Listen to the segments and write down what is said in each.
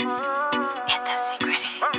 Esta es Secret.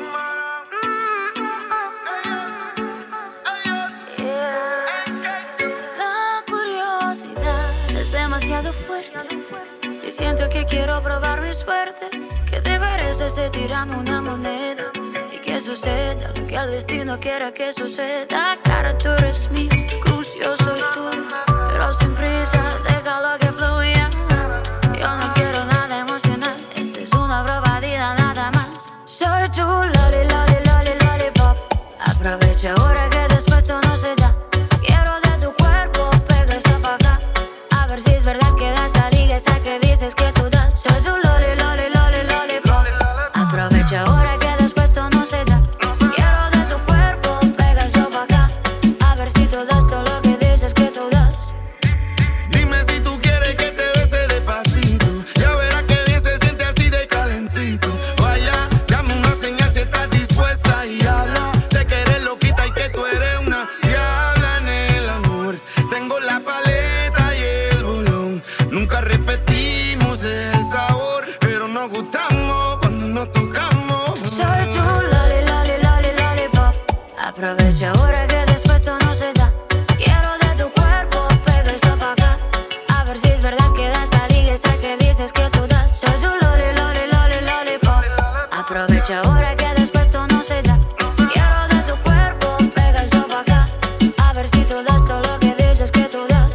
La curiosidad es demasiado fuerte y siento que quiero probar mi suerte. ¿Qué te parece si tiramos una moneda y que suceda lo que el destino quiera que suceda? Cara, tú eres mi cruz, yo soy tuyo, pero sin prisa, déjalo que fluya. Yo no quiero nada emocional, esta es una probadita nada más. Soy tu loli, loli, loli, lollipop. Aprovecha ahora que después todo no se da. Quiero de tu cuerpo, pega eso pa' acá. A ver si es verdad que das la liga esa que dices que tú das. Soy tu loli, loli, loli, lollipop. Aprovecha ahora que después todo no se da. Quiero de tu cuerpo, pega eso pa' acá. A ver si tú das todo lo que dices que tú das. Dime si tú quieres que te bese despacito. Ya verás que bien se siente así de calentito. Vaya, dame una señal si estás dispuesta y habla. Sé que eres loquita y que tú eres una diabla en el amor. Tengo la paleta y el bolón. Nunca repetimos el sabor, pero nos gustamos cuando nos tocamos. Soy tu loli, loli, loli, lollipop. Aprovecha ahora que después todo no se da. Quiero de tu cuerpo, pega eso pa' acá. A ver si es verdad que das la liga esa que dices que tú das. Soy tu loli, loli, loli, lollipop. Aprovecha ahora que después todo no se da. Quiero de tu cuerpo, pega eso pa' acá. A ver si tú das todo lo que dices que tú das.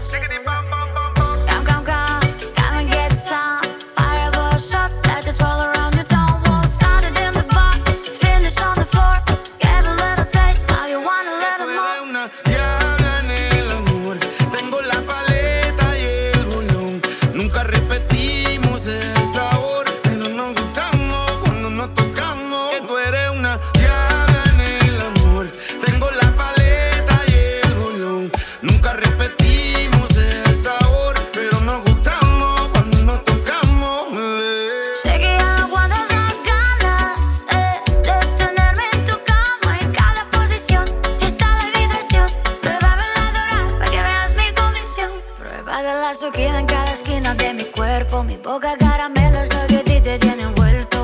Come, come, come, come and get some. Fireball shot, let it roll around your town wall. Started in the bar, finish on the floor. Get a little taste, now you want a Tú little eres more. una diabla en el amor. Tengo la paleta y el bolón. Nunca repetimos el sabor, pero nos gustamos cuando nos tocamos. Que tú eres una diabla en el amor. Tengo la paleta y el bolón. Nunca repetimos el sabor, pero nos gustamos cuando nos tocamos, bebé. Sé que ya no aguantas las ganas de tenerme en tu cama. En cada posición está la habitación. Prueba de adorar para que veas mi condición. Prueba de la azuquina en cada esquina de mi cuerpo. Mi boca caramelo es lo que a ti te tiene envuelto.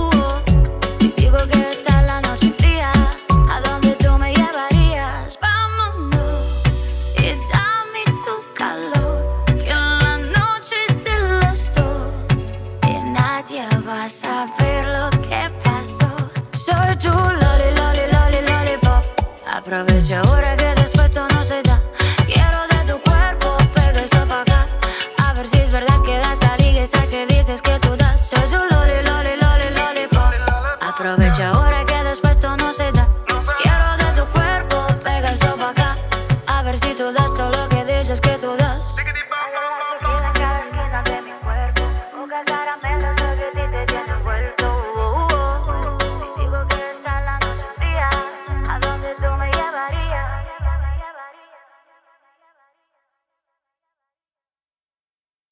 Si digo que está la noche fría, ¿a dónde tú me llevarías? Vámonos y dame tu calor, que la noche es de los dos y nadie va a saber lo que pasó. Soy tu loli, loli, loli, lollipop. Aprovecha ahora que